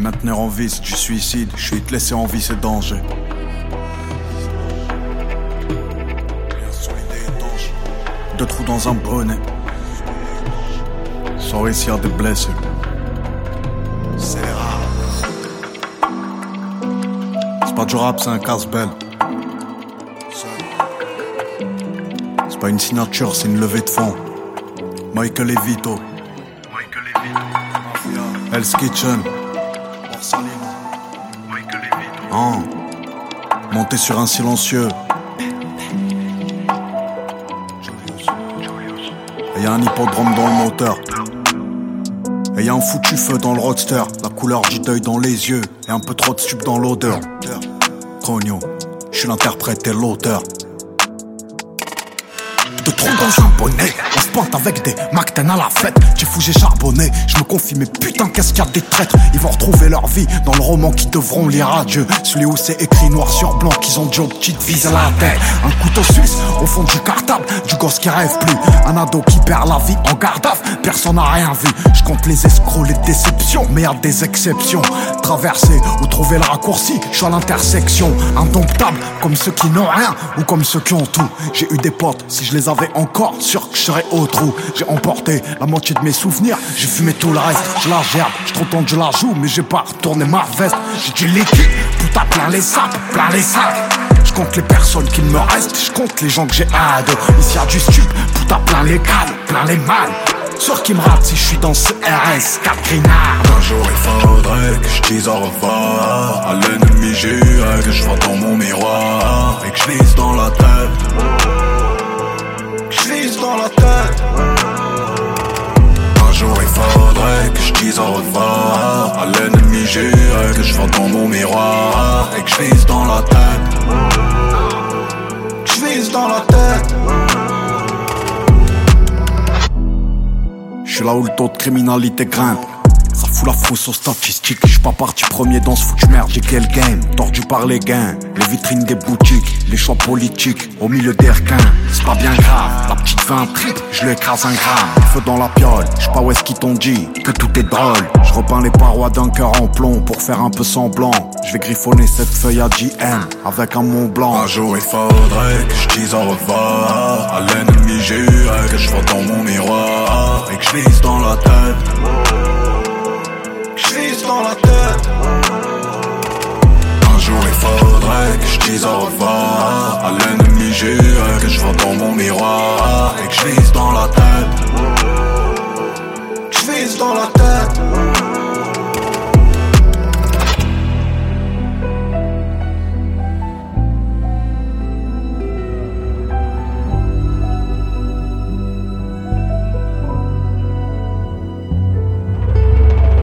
maintenir en vie c'est du suicide. Je suis te laisser en vie c'est danger. Deux trous dans un bonnet. Sorry s'il y a des blessés. C'est rare. C'est pas du rap, c'est un casse-belle. C'est pas une signature, c'est une levée de fonds. Michael et Vito. Hell's Kitchen. Monter sur un silencieux. Et y'a un hippodrome dans le moteur. Et y'a un foutu feu dans le roadster. La couleur du deuil dans les yeux. Et un peu trop de stup dans l'odeur. Cogno, je suis l'interprète et l'auteur. De trop dans un bonnet, on se pointe avec des McTen à la fête. J'ai fou, j'ai charbonné, je me confie, mais putain qu'est-ce qu'il y a des traîtres. Ils vont retrouver leur vie dans le roman qu'ils devront lire à Dieu. Celui où c'est écrit noir sur blanc qu'ils ont déjà petite vise à la tête. Un couteau suisse au fond du cartable, du gosse qui rêve plus. Un ado qui perd la vie en garde à vue, personne n'a rien vu. Je compte les escrocs, les déceptions, mais y'a des exceptions. Traverser ou trouver le raccourci, je suis à l'intersection. Indomptable, comme ceux qui n'ont rien ou comme ceux qui ont tout. J'ai eu des potes, si je les avais encore, sûr que je serais au trou. J'ai emporté la moitié de mes souvenirs, j'ai fumé tout le reste. Je la gerbe, je trop tente, je la joue, mais j'ai pas retourné ma veste. J'ai du liquide, tout à plein les sacs, plein les sacs. Je compte les personnes qui me restent, je compte les gens que j'ai ado. Ici y'a du stup, tout à plein les cadres, plein les mâles. Sûr qui me rate si je suis dans ce RS 4 grinards. Un jour il faudrait que je dise au revoir à l'ennemi juré, que je vois dans mon miroir et que je lise dans la tête. Dans la tête. Un jour il faudrait que je dise au revoir à l'ennemi juré, que je vois dans mon miroir et que je vise dans la tête. Que je vise dans la tête. Je suis là où le taux de criminalité grimpe. Ça fout la frousse aux statistiques. Je suis pas parti premier dans ce foutu merde, j'ai quel game. Tordu par les gains, les vitrines des boutiques, les choix politiques au milieu des requins. C'est pas bien grave, la petite fait un trip, je lui écrase un gramme. Feu dans la piole, je sais pas où est-ce qu'ils t'ont dit que tout est drôle. Je repeins les parois d'un cœur en plomb pour faire un peu semblant. Je vais griffonner cette feuille à JM avec un Mont Blanc. Un jour il faudrait que je dise au revoir à l'ennemi juré, que je vois dans mon miroir et que je vise dans la tête. Dans la tête. Un jour il faudrait que je dise au revoir à l'ennemi juré, que je vois dans mon miroir et que je vise dans la tête. Que je vise dans la tête.